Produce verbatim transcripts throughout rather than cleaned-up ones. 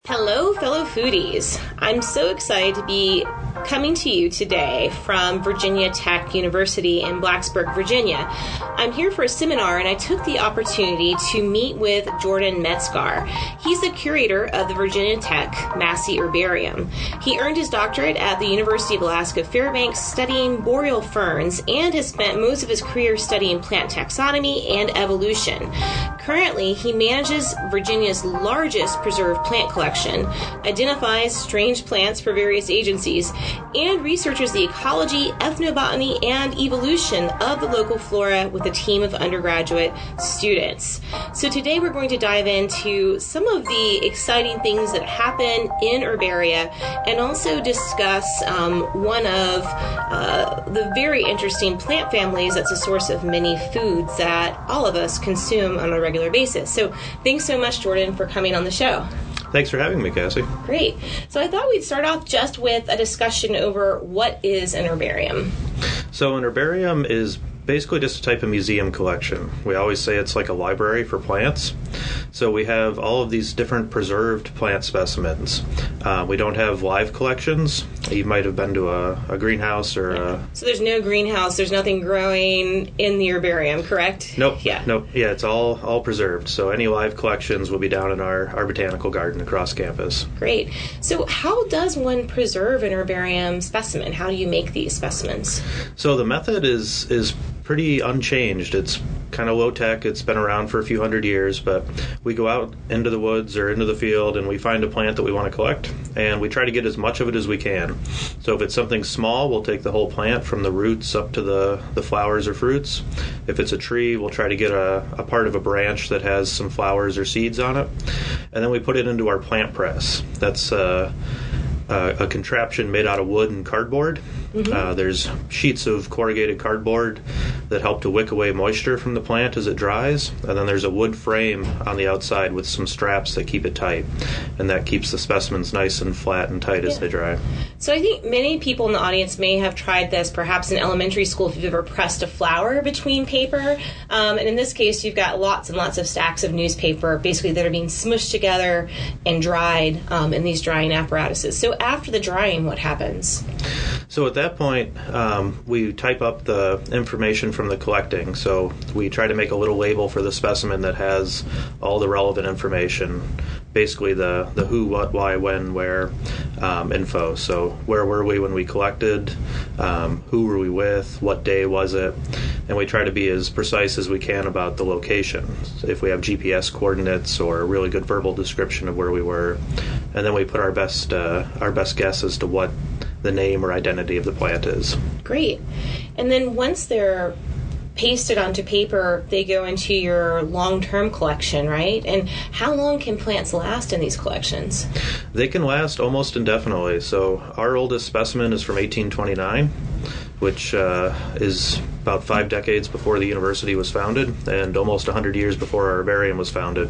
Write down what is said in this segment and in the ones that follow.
Hello, fellow foodies. I'm so excited to be coming to you today from Virginia Tech University in Blacksburg, Virginia. I'm here for a seminar, and I took the opportunity to meet with Jordan Metzgar. He's the curator of the Virginia Tech Massey Herbarium. He earned his doctorate at the University of Alaska Fairbanks studying boreal ferns and has spent most of his career studying plant taxonomy and evolution. Currently, he manages Virginia's largest preserved plant collection, identifies strange plants for various agencies, and researches the ecology, ethnobotany, and evolution of the local flora with a team of undergraduate students. So today we're going to dive into some of the exciting things that happen in herbaria and also discuss um, one of uh, the very interesting plant families that's a source of many foods that all of us consume on a regular basis. So thanks so much, Jordan, for coming on the show. Thanks for having me, Cassie. Great. So I thought we'd start off just with a discussion over what is an herbarium. So an herbarium is basically just a type of museum collection. We always say it's like a library for plants. So we have all of these different preserved plant specimens. Uh, we don't have live collections. You might have been to a, a greenhouse or yeah. a... So there's no greenhouse, there's nothing growing in the herbarium, correct? Nope. Yeah. Nope. Yeah, it's all all preserved. So any live collections will be down in our, our botanical garden across campus. Great. So how does one preserve an herbarium specimen? How do you make these specimens? So the method is is pretty unchanged. It's kind of low tech. It's been around for a few hundred years, but we go out into the woods or into the field and we find a plant that we want to collect, and we try to get as much of it as we can. So if it's something small, we'll take the whole plant from the roots up to the, the flowers or fruits. If it's a tree, we'll try to get a, a part of a branch that has some flowers or seeds on it, and then we put it into our plant press. That's uh, uh, a contraption made out of wood and cardboard. Mm-hmm. Uh, there's sheets of corrugated cardboard that help to wick away moisture from the plant as it dries, and then there's a wood frame on the outside with some straps that keep it tight, and that keeps the specimens nice and flat and tight yeah. as they dry. So I think many people in the audience may have tried this, perhaps in elementary school, if you've ever pressed a flower between paper, um, and in this case you've got lots and lots of stacks of newspaper, basically that are being smushed together and dried um, in these drying apparatuses. So after the drying, what happens? So at that point, um, we type up the information from the collecting. So we try to make a little label for the specimen that has all the relevant information, basically the, the who, what, why, when, where um, info. So where were we when we collected, um, who were we with, what day was it, and we try to be as precise as we can about the location. So if we have G P S coordinates or a really good verbal description of where we were, and then we put our best uh, our best guess as to what the name or identity of the plant is. Great. And then once they're pasted onto paper, they go into your long-term collection, right? And how long can plants last in these collections? They can last almost indefinitely. So our oldest specimen is from eighteen twenty-nine, which uh, is about five decades before the university was founded and almost one hundred years before our herbarium was founded.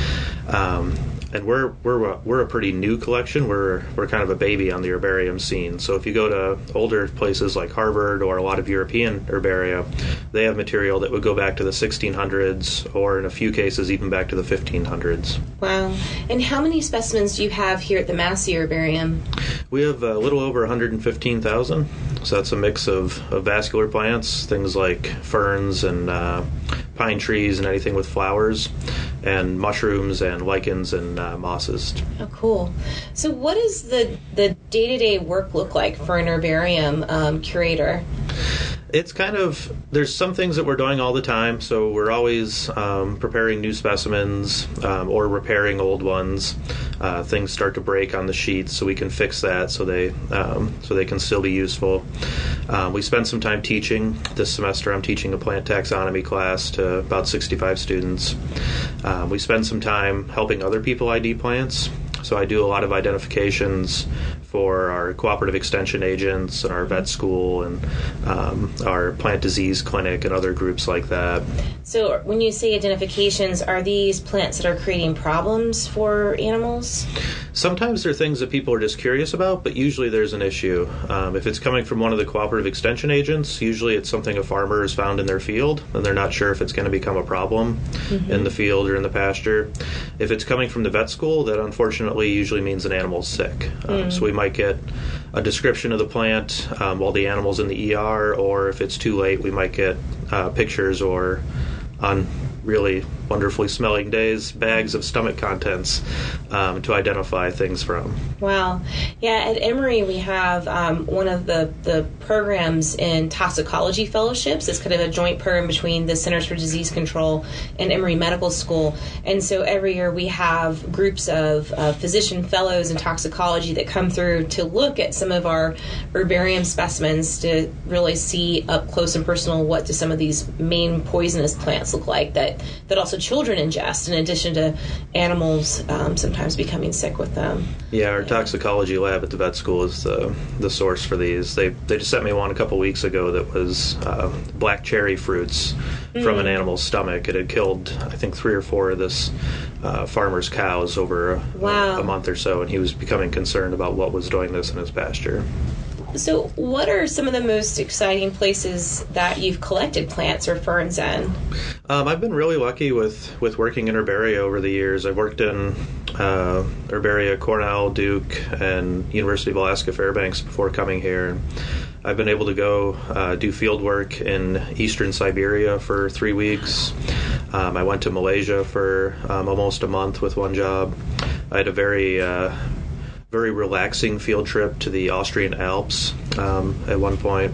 Um, And we're we're we're a pretty new collection. We're we're kind of a baby on the herbarium scene. So if you go to older places like Harvard or a lot of European herbaria, they have material that would go back to the sixteen hundreds or in a few cases even back to the fifteen hundreds. Wow. And how many specimens do you have here at the Massey Herbarium? We have a little over one hundred fifteen thousand. So that's a mix of, of vascular plants, things like ferns and uh, pine trees and anything with flowers, and mushrooms and lichens and uh, mosses. Oh, cool. So what does the, the day-to-day work look like for an herbarium um, curator? It's kind of, there's some things that we're doing all the time, so we're always um, preparing new specimens um, or repairing old ones. Uh, things start to break on the sheets, so we can fix that so they um, so they can still be useful. Um, we spend some time teaching. This semester I'm teaching a plant taxonomy class to about sixty-five students. Um, we spend some time helping other people I D plants. So I do a lot of identifications for our cooperative extension agents and our vet school and um, our plant disease clinic and other groups like that. So when you say identifications, are these plants that are creating problems for animals? Sometimes there are things that people are just curious about, but usually there's an issue. Um, if it's coming from one of the cooperative extension agents, usually it's something a farmer has found in their field, and they're not sure if it's going to become a problem mm-hmm. in the field or in the pasture. If it's coming from the vet school, that unfortunately usually means an animal's sick. Um, mm. So we might get a description of the plant um, while the animal's in the E R, or if it's too late, we might get uh, pictures or on really wonderfully smelling days, bags of stomach contents um, to identify things from. Wow. Yeah, at Emory we have um, one of the, the programs in toxicology fellowships. It's kind of a joint program between the Centers for Disease Control and Emory Medical School. And so every year we have groups of uh, physician fellows in toxicology that come through to look at some of our herbarium specimens to really see up close and personal what do some of these main poisonous plants look like that, that also children ingest, in addition to animals um, sometimes becoming sick with them. Yeah, our yeah. toxicology lab at the vet school is the the source for these. They they just sent me one a couple weeks ago that was uh, black cherry fruits mm. from an animal's stomach. It had killed, I think, three or four of this uh, farmer's cows over a, wow. a, a month or so, and he was becoming concerned about what was doing this in his pasture. So what are some of the most exciting places that you've collected plants or ferns in? Um, I've been really lucky with, with working in herbaria over the years. I've worked in uh, herbaria, Cornell, Duke, and University of Alaska Fairbanks before coming here. I've been able to go uh, do field work in eastern Siberia for three weeks. Um, I went to Malaysia for um, almost a month with one job. I had a very... Uh, very relaxing field trip to the Austrian Alps um, at one point,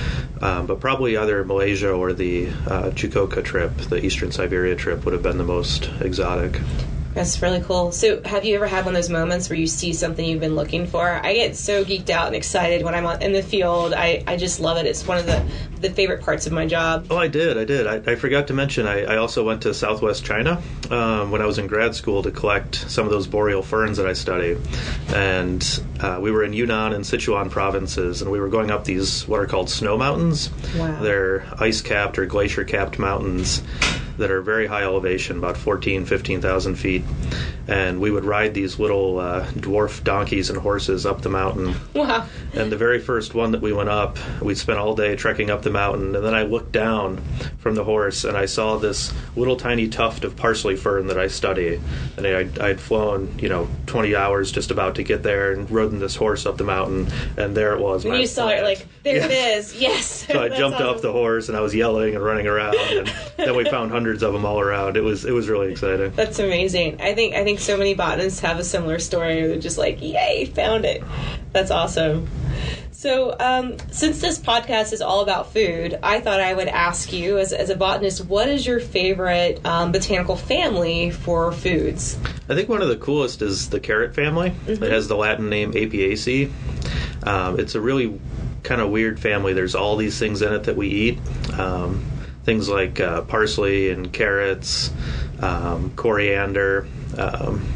um, but probably either Malaysia or the uh, Chukotka trip, the Eastern Siberia trip, would have been the most exotic. That's really cool. So have you ever had one of those moments where you see something you've been looking for? I get so geeked out and excited when I'm in the field. I, I just love it. It's one of the, the favorite parts of my job. Oh, I did. I did. I, I forgot to mention, I, I also went to southwest China um, when I was in grad school to collect some of those boreal ferns that I study. And uh, we were in Yunnan and Sichuan provinces, and we were going up these what are called snow mountains. Wow. They're ice-capped or glacier-capped mountains that are very high elevation, about fourteen, fifteen thousand feet. And we would ride these little uh, dwarf donkeys and horses up the mountain. Wow. And the very first one that we went up, we spent all day trekking up the mountain. And then I looked down from the horse, and I saw this little tiny tuft of parsley fern that I study. And I'd, I'd flown, you know, twenty hours just about to get there and ridden this horse up the mountain. And there it was. When you saw it, like, there yeah. it is. Yes. So I jumped awesome. off the horse, and I was yelling and running around. And then we found hundreds of them all around. It was it was really exciting. That's amazing. I think I think so many botanists have a similar story. They're just like, yay, found it. That's awesome. So um, since this podcast is all about food, I thought I would ask you, as, as a botanist, what is your favorite um, botanical family for foods? I think one of the coolest is the carrot family. Mm-hmm. It has the Latin name Apiaceae. Um, it's a really kind of weird family. There's all these things in it that we eat. Um, things like uh, parsley and carrots, um, coriander, um,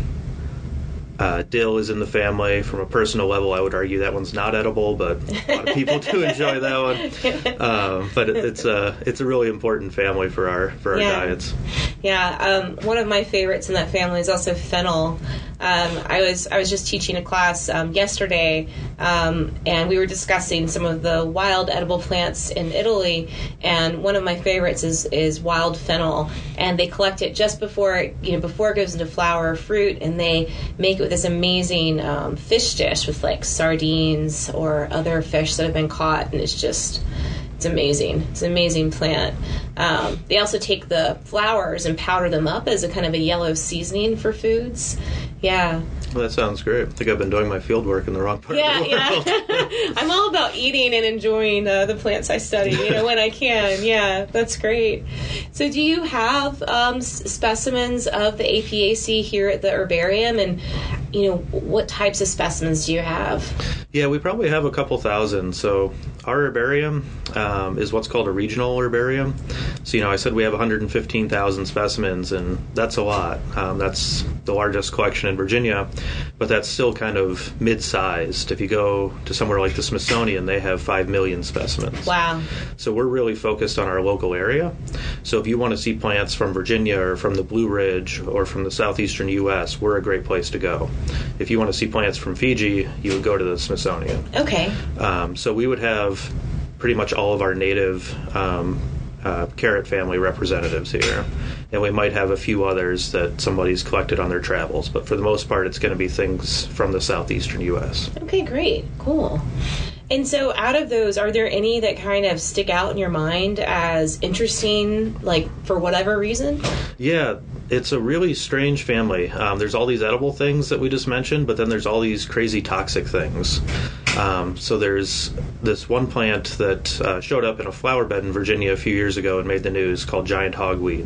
uh, dill is in the family. From a personal level, I would argue that one's not edible, but a lot of people do enjoy that one. Um, but it, it's a it's a really important family for our for our yeah. diets. Yeah, um, one of my favorites in that family is also fennel. Um, I was I was just teaching a class um, yesterday, um, and we were discussing some of the wild edible plants in Italy. And one of my favorites is is wild fennel, and they collect it just before it, you know before it goes into flower or fruit, and they make it with this amazing um, fish dish with like sardines or other fish that have been caught, and it's just. It's amazing. It's an amazing plant. Um, they also take the flowers and powder them up as a kind of a yellow seasoning for foods. Yeah. Well, that sounds great. I think I've been doing my field work in the wrong part yeah, of the world. Yeah. I'm all about eating and enjoying uh, the plants I study, you know, when I can. Yeah, that's great. So do you have um, specimens of the Apiaceae here at the herbarium? And, you know, what types of specimens do you have? Yeah, we probably have a couple thousand. So our herbarium um, is what's called a regional herbarium. So, you know, I said we have one hundred fifteen thousand specimens, and that's a lot. Um, that's the largest collection in Virginia, but that's still kind of mid-sized. If you go to somewhere like the Smithsonian, they have five million specimens. Wow. So we're really focused on our local area. So if you want to see plants from Virginia or from the Blue Ridge or from the southeastern U S, we're a great place to go. If you want to see plants from Fiji, you would go to the Smithsonian. Okay. Um, so we would have pretty much all of our native um, uh, carrot family representatives here. And we might have a few others that somebody's collected on their travels. But for the most part, it's going to be things from the southeastern U S. Okay, great. Cool. And so out of those, are there any that kind of stick out in your mind as interesting, like, for whatever reason? Yeah, it's a really strange family. Um, there's all these edible things that we just mentioned, but then there's all these crazy toxic things. Um, so there's this one plant that uh, showed up in a flower bed in Virginia a few years ago and made the news called giant hogweed.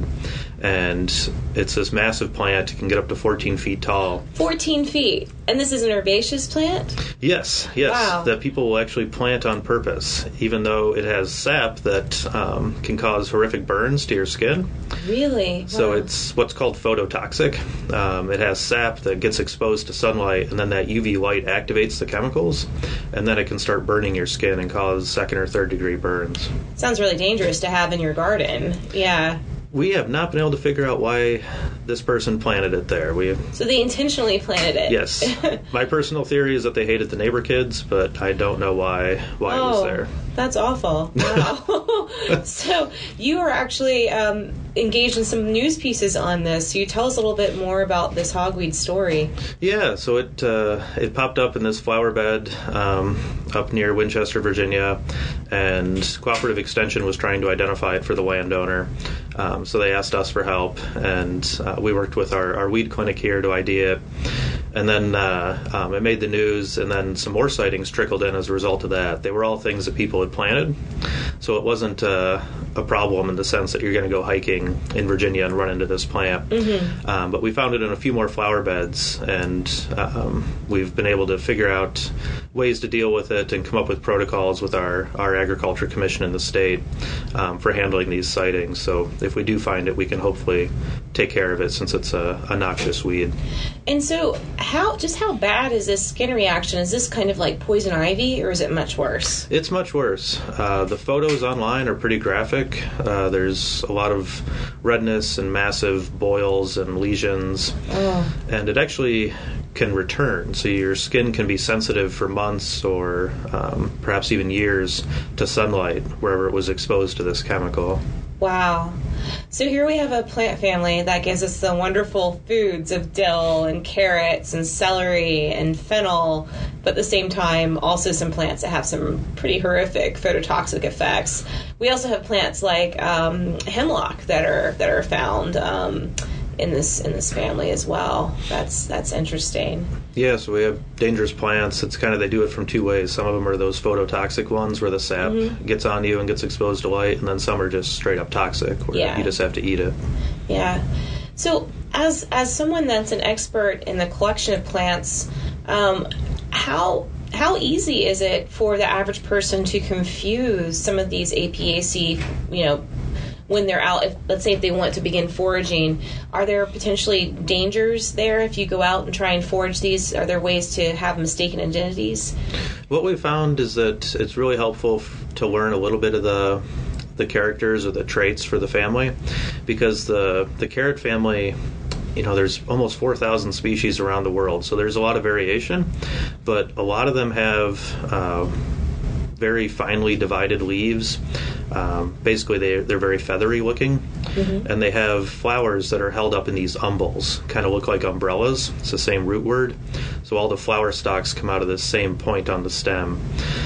And it's this massive plant. It can get up to fourteen feet tall. fourteen feet. And this is an herbaceous plant? Yes, yes. Wow. That people will actually plant on purpose, even though it has sap that um, can cause horrific burns to your skin. Really? So Wow. it's what's called phototoxic. Um, it has sap that gets exposed to sunlight, and then that U V light activates the chemicals, and then it can start burning your skin and cause second or third degree burns. Sounds really dangerous to have in your garden. Yeah. We have not been able to figure out why this person planted it there. We So they intentionally planted it? Yes. My personal theory is that they hated the neighbor kids, but I don't know why why oh, it was there. That's awful. Wow. So you are actually um, engaged in some news pieces on this. You tell us a little bit more about this hogweed story. Yeah, so it uh, it popped up in this flower bed um, up near Winchester, Virginia, and Cooperative Extension was trying to identify it for the landowner. Um, so they asked us for help, and uh, we worked with our, our weed clinic here to I D it. And then uh, um, it made the news, and then some more sightings trickled in as a result of that. They were all things that people had planted, so it wasn't uh, a problem in the sense that you're going to go hiking in Virginia and run into this plant. Mm-hmm. Um, but we found it in a few more flower beds, and um, we've been able to figure out ways to deal with it and come up with protocols with our, our Agriculture Commission in the state um, for handling these sightings. So if we do find it, we can hopefully take care of it since it's a, a noxious weed. And so how just how bad is this skin reaction? Is this kind of like poison ivy, or is it much worse? It's much worse. Uh, the photos online are pretty graphic. Uh, there's a lot of redness and massive boils and lesions. Oh. And it actually can return. So your skin can be sensitive for months or um, perhaps even years to sunlight wherever it was exposed to this chemical. Wow. So here we have a plant family that gives us the wonderful foods of dill and carrots and celery and fennel, but at the same time also some plants that have some pretty horrific phototoxic effects. We also have plants like um, hemlock that are that are found um, in this in this family as well. That's that's interesting. Yeah, so we have dangerous plants. It's kind of, they do it from two ways. Some of them are those phototoxic ones where the sap mm-hmm. gets on you and gets exposed to light, and then some are just straight up toxic where yeah. you just have to eat it. Yeah. So as as someone that's an expert in the collection of plants, um, how how easy is it for the average person to confuse some of these A P A C, you know, when they're out, if, let's say if they want to begin foraging, are there potentially dangers there if you go out and try and forage these? Are there ways to have mistaken identities? What we found is that it's really helpful f- to learn a little bit of the the characters or the traits for the family, because the the carrot family, you know, there's almost four thousand species around the world, so there's a lot of variation, but a lot of them have uh, very finely divided leaves. Um, basically, they, they're very feathery looking, mm-hmm. and they have flowers that are held up in these umbels, kind of look like umbrellas. It's the same root word. So all the flower stalks come out of the same point on the stem.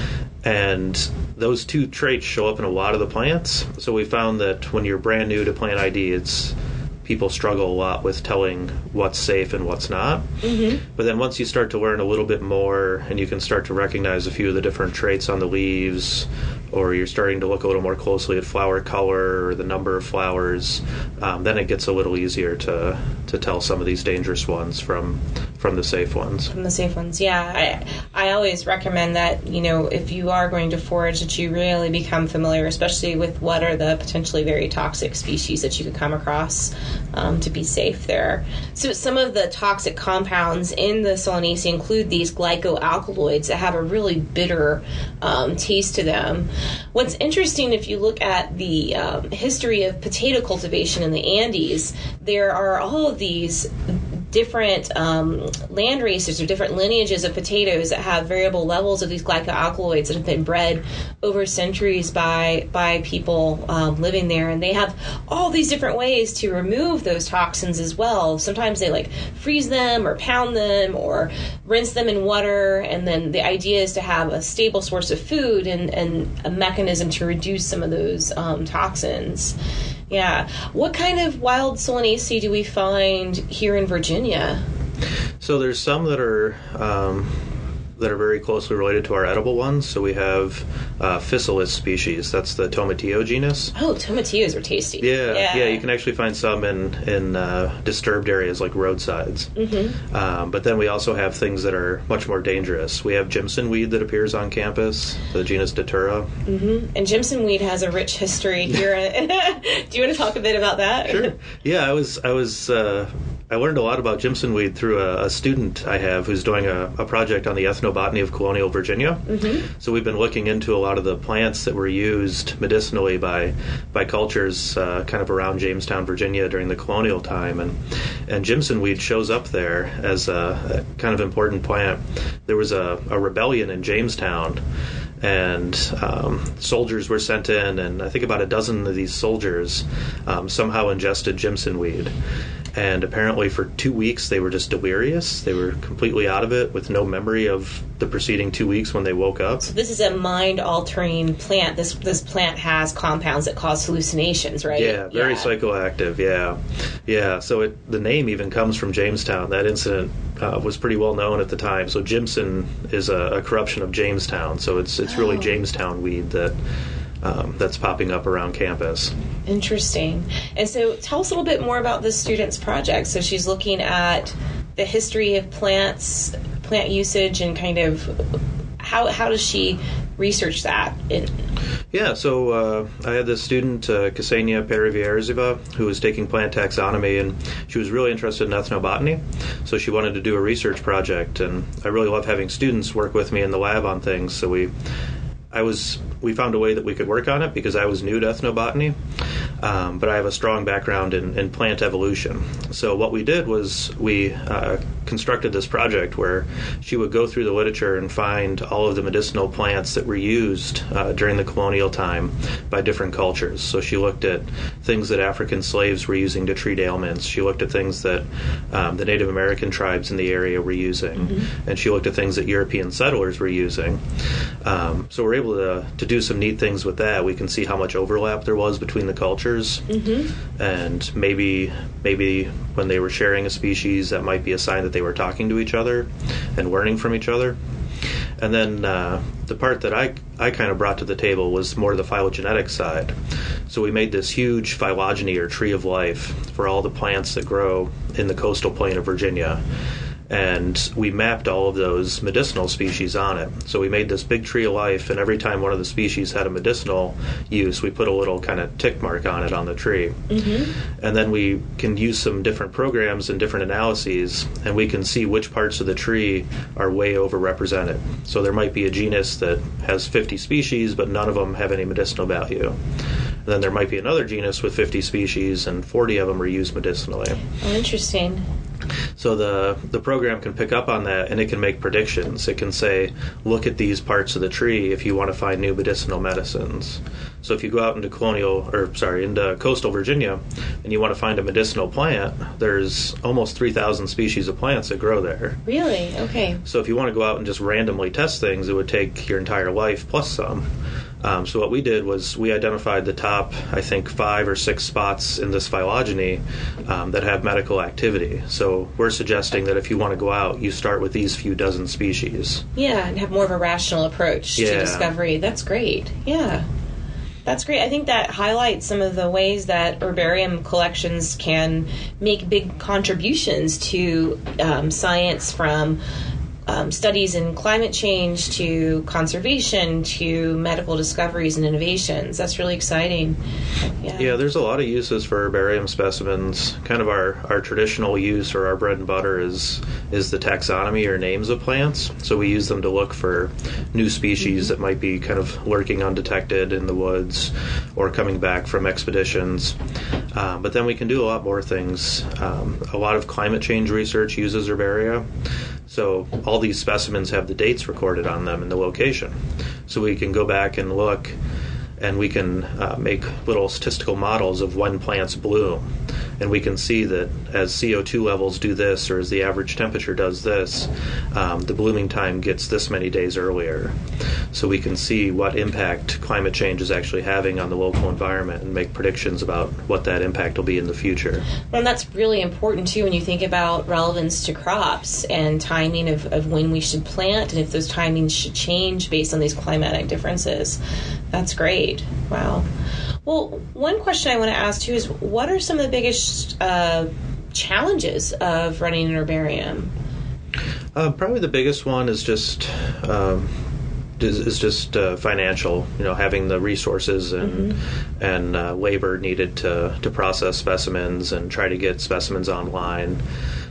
And those two traits show up in a lot of the plants. So we found that when you're brand new to plant I D, it's people struggle a lot with telling what's safe and what's not. Mm-hmm. But then once you start to learn a little bit more and you can start to recognize a few of the different traits on the leaves, or you're starting to look a little more closely at flower color or the number of flowers, um, then it gets a little easier to, to tell some of these dangerous ones from from the safe ones. From the safe ones, yeah. I I always recommend that, you know, if you are going to forage, that you really become familiar, especially with what are the potentially very toxic species that you could come across um, to be safe there. So some of the toxic compounds in the Solanaceae include these glycoalkaloids that have a really bitter um, taste to them. What's interesting, if you look at the um, history of potato cultivation in the Andes, there are all of these different um, land races or different lineages of potatoes that have variable levels of these glycoalkaloids that have been bred over centuries by by people um, living there, and they have all these different ways to remove those toxins as well. Sometimes they like freeze them or pound them or rinse them in water, and then the idea is to have a stable source of food and, and a mechanism to reduce some of those um, toxins. Yeah. What kind of wild Solanaceae do we find here in Virginia? So there's some that are um, that are very closely related to our edible ones. So we have uh, Physalis species. That's the Tomatillo genus. Oh, tomatillos are tasty. Yeah, yeah. yeah you can actually find some in in uh, disturbed areas like roadsides. Mm-hmm. Um, but then we also have things that are much more dangerous. We have Jimson weed that appears on campus, the genus Datura. Mm-hmm. And Jimson weed has a rich history here. Do you want to talk a bit about that? Sure. Yeah, I was I was. Uh, I learned a lot about Jimson weed through a, a student I have who's doing a, a project on the ethnobotany of colonial Virginia. Mm-hmm. So we've been looking into a lot of the plants that were used medicinally by by cultures uh, kind of around Jamestown, Virginia during the colonial time. And, and Jimson weed shows up there as a, a kind of important plant. There was a, a rebellion in Jamestown, and um, soldiers were sent in, and I think about a dozen of these soldiers um, somehow ingested Jimson weed. And apparently for two weeks they were just delirious. They were completely out of it with no memory of the preceding two weeks when they woke up. So this is a mind-altering plant. This this plant has compounds that cause hallucinations, right? Yeah, very yeah. psychoactive, yeah. Yeah, so it, the name even comes from Jamestown. That incident uh, was pretty well known at the time. So Jimson is a, a corruption of Jamestown. So it's, it's really oh. Jamestown weed that... Um, that's popping up around campus. Interesting. And so tell us a little bit more about this student's project. So she's looking at the history of plants, plant usage, and kind of how how does she research that? In- yeah, so uh, I had this student, uh, Ksenia Perivierzeva, who was taking plant taxonomy, and she was really interested in ethnobotany, so she wanted to do a research project, and I really love having students work with me in the lab on things, so we I was we found a way that we could work on it because I was new to ethnobotany, um, but I have a strong background in, in plant evolution. So what we did was we uh, constructed this project where she would go through the literature and find all of the medicinal plants that were used uh, during the colonial time by different cultures. So she looked at things that African slaves were using to treat ailments. She looked at things that um, the Native American tribes in the area were using. Mm-hmm. And she looked at things that European settlers were using. Um, so we're able to, to do some neat things with that. We can see how much overlap there was between the cultures, mm-hmm. and maybe maybe when they were sharing a species, that might be a sign that they were talking to each other and learning from each other. And then uh, the part that I, I kind of brought to the table was more the phylogenetic side. So we made this huge phylogeny or tree of life for all the plants that grow in the coastal plain of Virginia. And we mapped all of those medicinal species on it. So we made this big tree of life, and every time one of the species had a medicinal use, we put a little kind of tick mark on it on the tree. Mm-hmm. And then we can use some different programs and different analyses, and we can see which parts of the tree are way overrepresented. So there might be a genus that has fifty species, but none of them have any medicinal value. And then there might be another genus with fifty species, and forty of them are used medicinally. Oh, interesting. So the the program can pick up on that, and it can make predictions. It can say, look at these parts of the tree if you want to find new medicinal medicines. So if you go out into colonial, or sorry, into coastal Virginia, and you want to find a medicinal plant, there's almost three thousand species of plants that grow there. Really? Okay. So if you want to go out and just randomly test things, it would take your entire life plus some. Um, so what we did was we identified the top, I think, five or six spots in this phylogeny um, that have medical activity. So we're suggesting that if you want to go out, you start with these few dozen species. Yeah, and have more of a rational approach yeah. to discovery. That's great. Yeah. That's great. I think that highlights some of the ways that herbarium collections can make big contributions to um, science, from Um, studies in climate change to conservation to medical discoveries and innovations. That's really exciting. Yeah, yeah there's a lot of uses for herbarium specimens. Kind of our, our traditional use, or our bread and butter, is is the taxonomy, or names of plants. So we use them to look for new species mm-hmm. that might be kind of lurking undetected in the woods or coming back from expeditions. Um, but then we can do a lot more things. Um, a lot of climate change research uses herbaria. So all these specimens have the dates recorded on them and the location. So we can go back and look, and we can uh, make little statistical models of when plants bloom. And we can see that as C O two levels do this, or as the average temperature does this, um, the blooming time gets this many days earlier. So we can see what impact climate change is actually having on the local environment and make predictions about what that impact will be in the future. Well, and that's really important, too, when you think about relevance to crops and timing of, of when we should plant, and if those timings should change based on these climatic differences. That's great. Wow. Well, one question I want to ask, too, is what are some of the biggest uh, challenges of running an herbarium? Uh, probably the biggest one is just um, is, is just uh, financial. You know, having the resources and mm-hmm. and uh, labor needed to to process specimens and try to get specimens online.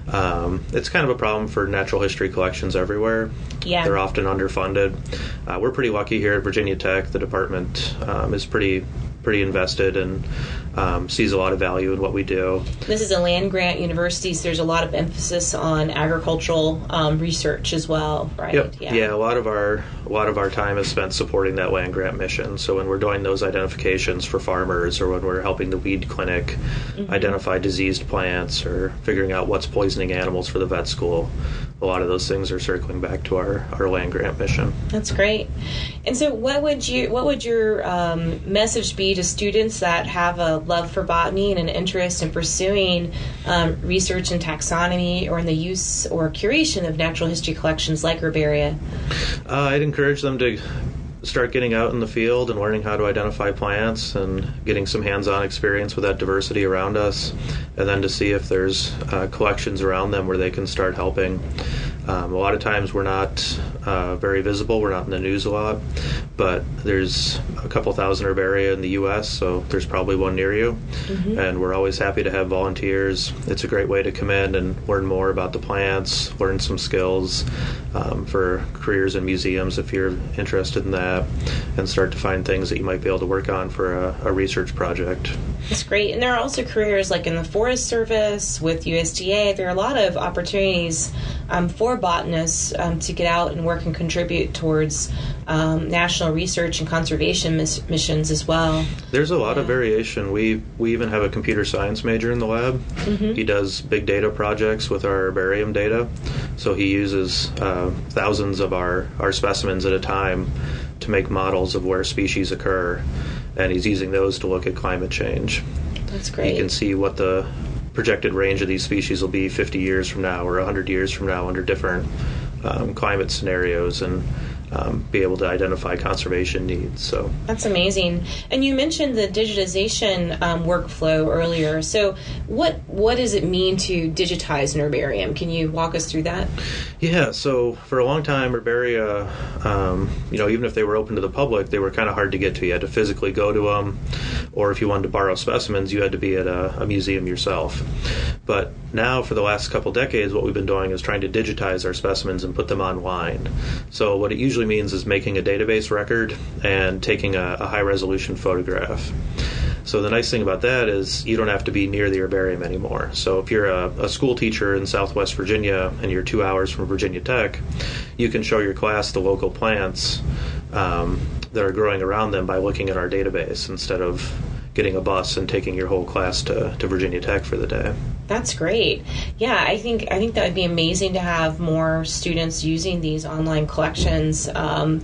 Um, it's kind of a problem for natural history collections everywhere. Yeah. They're often underfunded. Uh, we're pretty lucky here at Virginia Tech. The department um, is pretty pretty invested and um, sees a lot of value in what we do. This is a land-grant university, so there's a lot of emphasis on agricultural um, research as well, right? Yep. Yeah. yeah, a lot of our a lot of our time is spent supporting that land-grant mission. So when we're doing those identifications for farmers, or when we're helping the weed clinic mm-hmm. identify diseased plants, or figuring out what's poisoning animals for the vet school, a lot of those things are circling back to our, our land-grant mission. That's great. And so what would you what would your um, message be to students that have a love for botany and an interest in pursuing um, research in taxonomy, or in the use or curation of natural history collections like herbaria? Uh, I'd encourage them to start getting out in the field and learning how to identify plants and getting some hands-on experience with that diversity around us, and then to see if there's uh, collections around them where they can start helping. Um, a lot of times we're not uh, very visible. We're not in the news a lot, but there's a couple thousand herbaria in the U S, so there's probably one near you. Mm-hmm. And we're always happy to have volunteers. It's a great way to come in and learn more about the plants, learn some skills um, for careers in museums if you're interested in that, and start to find things that you might be able to work on for a, a research project. That's great. And there are also careers like in the Forest Service, with U S D A. There are a lot of opportunities um, for botanists um, to get out and work and contribute towards um, national research and conservation miss- missions as well. There's a lot yeah. of variation. We we even have a computer science major in the lab. Mm-hmm. He does big data projects with our herbarium data. So he uses uh, thousands of our, our specimens at a time to make models of where species occur, and he's using those to look at climate change. That's great. You can see what the projected range of these species will be fifty years from now or one hundred years from now under different um, climate scenarios, and um, be able to identify conservation needs. So that's amazing. And you mentioned the digitization um, workflow earlier. So what what does it mean to digitize an herbarium? Can you walk us through that? Yeah, so for a long time, herbaria, um, you know, even if they were open to the public, they were kind of hard to get to. You had to physically go to them, or if you wanted to borrow specimens, you had to be at a, a museum yourself. But now, for the last couple decades, what we've been doing is trying to digitize our specimens and put them online. So what it usually means is making a database record and taking a, a high-resolution photograph. So the nice thing about that is you don't have to be near the herbarium anymore. So if you're a, a school teacher in Southwest Virginia and you're two hours from Virginia Tech, you can show your class the local plants um, that are growing around them by looking at our database instead of getting a bus and taking your whole class to, to Virginia Tech for the day. That's great. Yeah, I think I think that would be amazing to have more students using these online collections. Um,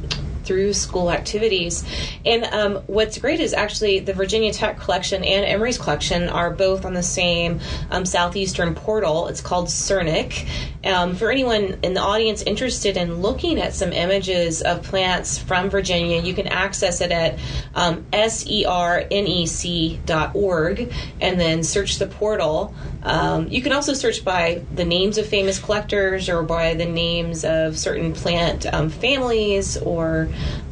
through school activities. And um, what's great is actually the Virginia Tech collection and Emory's collection are both on the same um, Southeastern portal. It's called Cernic. Um, for anyone in the audience interested in looking at some images of plants from Virginia, you can access it at um, S E R N E C dot org and then search the portal. Um, you can also search by the names of famous collectors or by the names of certain plant um, families or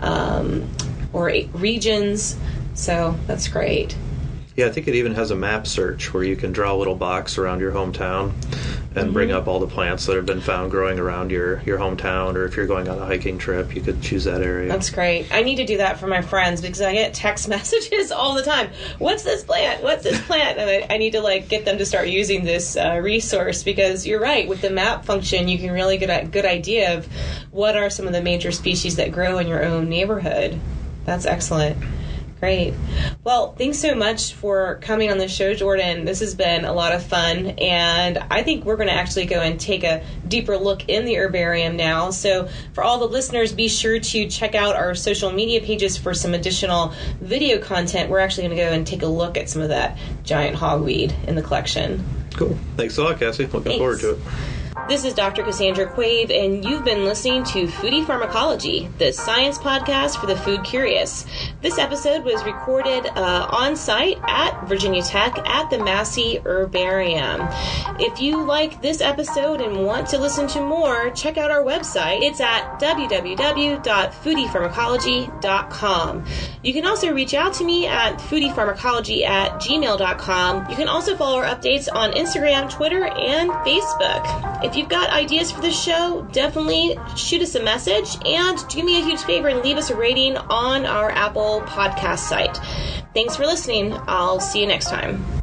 um, or regions. So that's great. Yeah, I think it even has a map search where you can draw a little box around your hometown and mm-hmm. bring up all the plants that have been found growing around your, your hometown, or if you're going on a hiking trip, you could choose that area. That's great. I need to do that for my friends because I get text messages all the time. What's this plant? What's this plant? And I, I need to like get them to start using this uh, resource because you're right. With the map function, you can really get a good idea of what are some of the major species that grow in your own neighborhood. That's excellent. Great. Well, thanks so much for coming on the show, Jordan. This has been a lot of fun, and I think we're going to actually go and take a deeper look in the herbarium now. So for all the listeners, be sure to check out our social media pages for some additional video content. We're actually going to go and take a look at some of that giant hogweed in the collection. Cool. Thanks a lot, Cassie. Looking Thanks. forward to it. This is Doctor Cassandra Quave, and you've been listening to Foodie Pharmacology, the science podcast for the food curious. This episode was recorded uh, on site at Virginia Tech at the Massey Herbarium. If you like this episode and want to listen to more, check out our website. It's at w w w dot foodie pharmacology dot com. You can also reach out to me at foodie pharmacology at gmail dot com. You can also follow our updates on Instagram, Twitter, and Facebook. If you've got ideas for the show, definitely shoot us a message and do me a huge favor and leave us a rating on our Apple podcast site. Thanks for listening. I'll see you next time.